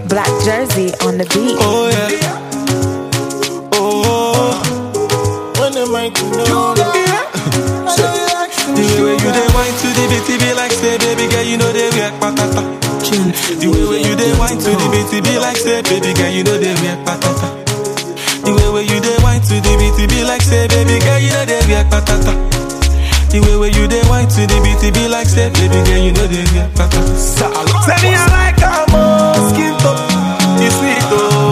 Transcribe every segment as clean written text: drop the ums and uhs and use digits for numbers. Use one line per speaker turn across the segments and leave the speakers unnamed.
Black Jersey on the beat.
Oh yeah. Oh.
When am I to know that?
The way you dey wine to the beat, be like say, baby girl, you know they react patata. The way you dey wine to the beat, be like say, baby girl, you know they react patata. The way you dey wine to the beat, be like say, baby girl, you know they react patata. The way you dey wine to the beat, be like say, baby girl, you know they react patata. Say me I like her more, skin tone, you sweet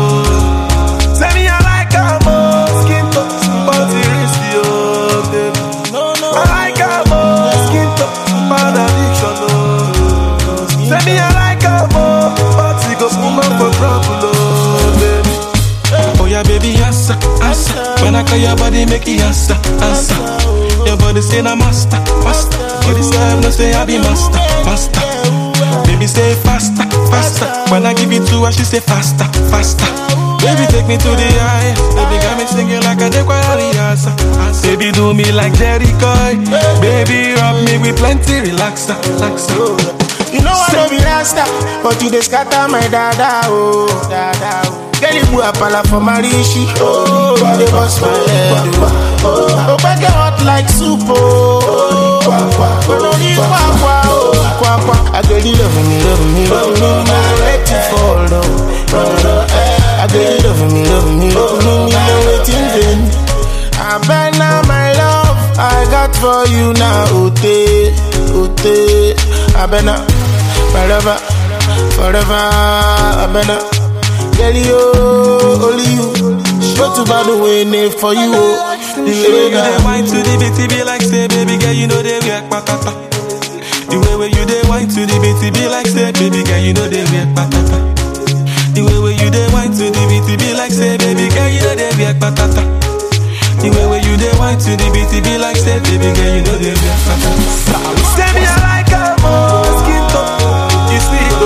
oh. Say me I like her more, skin tone, but it risky oh, baby. I like her more, skin tone, bad addiction oh. Say me I like her more, but it go woman for trouble oh, baby. Oh yeah, baby, answer, answer. When I call your body, make it answer, answer. Your body say na master, master. Body say no say I be master, master. Baby say faster, faster. When I give it to her, she say faster, faster. Baby take me to the highest. Baby got me singing like a dequariasa. Baby do me like Jerry Coy. Baby rub me with plenty relaxer, relaxer.
You know I don't be rasta, but you dey scatter my dada oh, dada oh. Girl you a pala for Marishi, oh, you dey bust my head oh. But get hot like soup oh, but no need kwa oh, kwa. I girl you love me, I'm ready to fall oh. I girl you love me, I'm waiting then. I bet now my love I got for you now, ote, ote. I bet now, forever, forever. I bet now, girl you, only you. Go to by the way, name for you.
The way you dey wine to the beat, be like say, baby girl, you know they react patata. The way you dey wine to the beat, be like say, baby girl, you know they react patata. The way you dey wine to the beat, be like say, baby girl, you know they react patata. The way you dey wine to the beat, be like say, baby girl, you know they react patata. Say me I like her more, skin tone, you sweet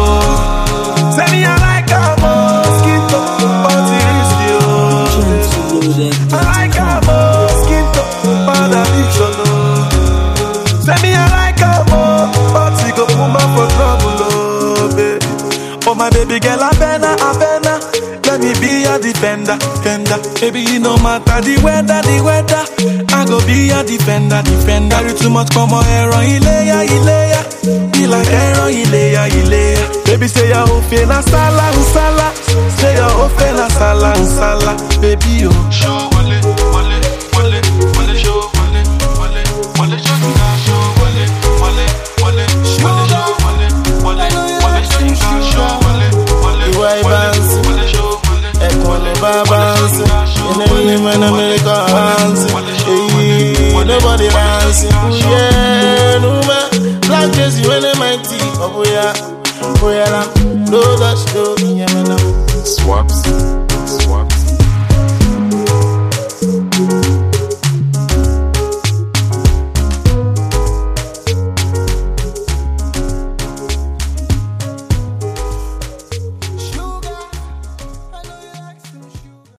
oh. Say me I like her more, skin tone, but it risky oh. I like her more, skin tone, bad addiction oh. Say me I like her more, but it go woman for trouble oh, baby. Oh my baby girl, I better. Let me be a defender, defender. Baby, it no matter the weather. I go be a defender. Carry too much, come on, Aaron, Ilea. Be like Aaron, Ilea. Baby, say ya ofe na sala, usala. Say ya ofe na sala, usala. Baby, oh. Show wale, show wale, show
nobody dancing, yeah, no man. Black Jersey when they mighty, oh yeah, no dash, no yeah.